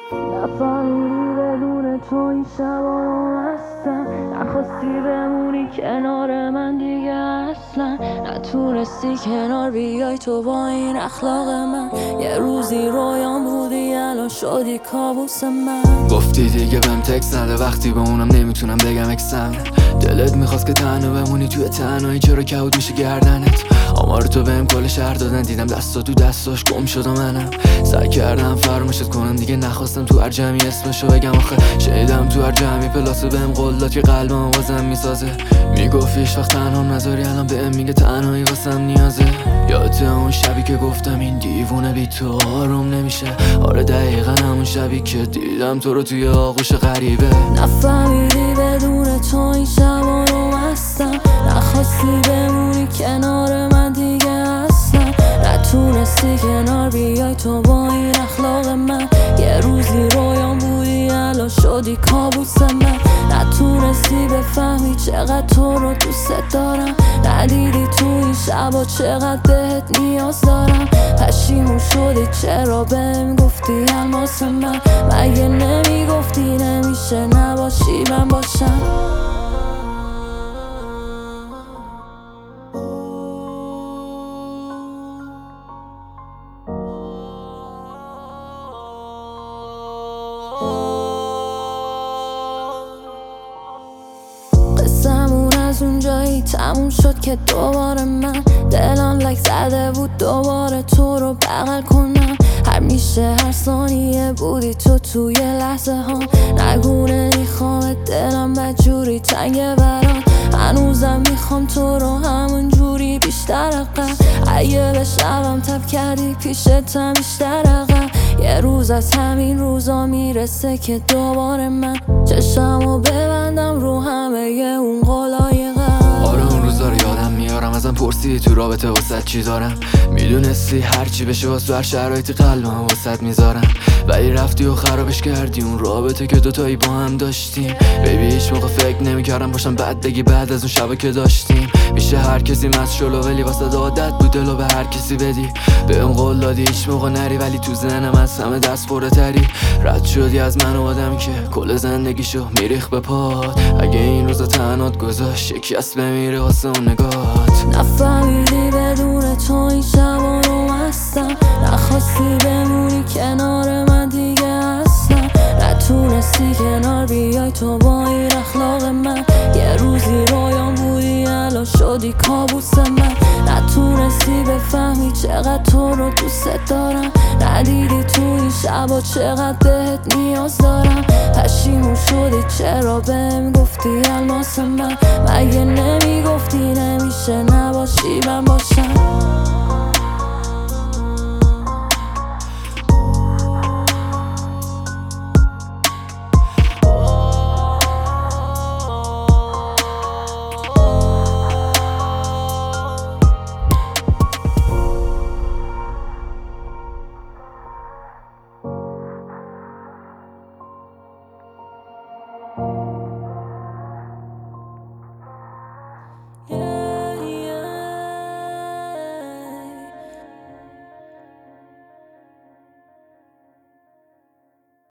نفهمیدی بدون تو این شبا رو هستم، نخواستی بمونی کنار من دیگه اصلا، نتونستی کنار بیای تو با این اخلاق من. یه روزی رویان بودی الان شدی کابوس من. گفتی دیگه بهم تکس نده وقتی به اونم نمیتونم بگم اکسم. دلت میخواست که تنها بمونی توی تنهایی، چرا کبود میشه گردنت؟ آمار تو بهم کل شهر دادن، دیدم دستا تو دستاش گم شد و منم سعی کردم فراموشت کنم، دیگه نخواستم تو هر جمعی اسمشو بگم. آخه شنیدم تو هر جمعی پلاسه بهم قول داد که قلبم واسم میسازه. میگفت هیچ وقت تنها نذاری، الان بهم میگه تنهایی واسم نیازه. یادت اون شبی که گفتم این دیوونه بی تو آروم نمیشه؟ آره دقیقا همون شبی که دیدم تو رو توی آغوش غریبه. نفهمیدی بدون تو این شبا رو هستم، نخواستی بمونی کنار من دیگه اصلا، نتونستی کنار بیای تو با این اخلاق من. یه روزی رویان بودی الان شدی کابوس من. نتونستی بفهمی چقدر تو رو دوست دارم، ندیدی تو این شبا چقدر بهت نیاز دارم. پشیمون شدی چرا بهم گفتی الماس من، مگه نمیگفتی نمیشه نباشی من باشم؟ قصمون از اونجایی تموم شد که دوباره من دلم لک زده بود دوباره تو رو بغل کنم. همیشه هر ثانیه بودی تو توی لحظه ها، نگونه میخوام دلم بدجوری تنگه برام. هنوزم میخوام تو رو همون جوری بیشتر عقب، اگه بشنوم تب کردی پیشتم بیشتر عقب. یه روز از همین روزا میرسه که دوباره من چشمو ببندم رو همه اون قولای قبل. آره اون روزا رو یادم میارم، ازم پرسیدی تو رابطه واسط چی دارم، میدونستی هرچی بشه واسه هر شرایطی قلبم واسط میذارم، ولی رفتی و خرابش کردی اون رابطه که دوتایی با هم داشتیم. بیبی هیچ موقع فکر نمیکردم باشم بعد بگی بعد از اون شبا که داشتیم. میشه هر کسی مشغول ولی واسه عادت بود دلو به هر کسی بدی. بهم قول دادی هیچ موقع نری، ولی تو ذهنم از همه دست پره تری. رد شدی از من و آدمی که کل زندگیشو میریخ به پات، اگه این روزا تنهات گذاشت شکست بمیره واسه اون نگات. نفهمیدی بدون تو این شبا رو هستم، نخواستی بمونی کنار من دیگه اصلا، نتونستی کنار بیای تو با این اخلاق من. یه روزی رویان بودی الان شدی کابوس من. نتونستی بفهمی چقدر تو رو دوست دارم، ندیدی تو این شبا چقدر بهت نیاز دارم. پشیمون شدی چرا بهم گفتی الماس من، مگه نمیگفتی نمیشه نباشی من باشم؟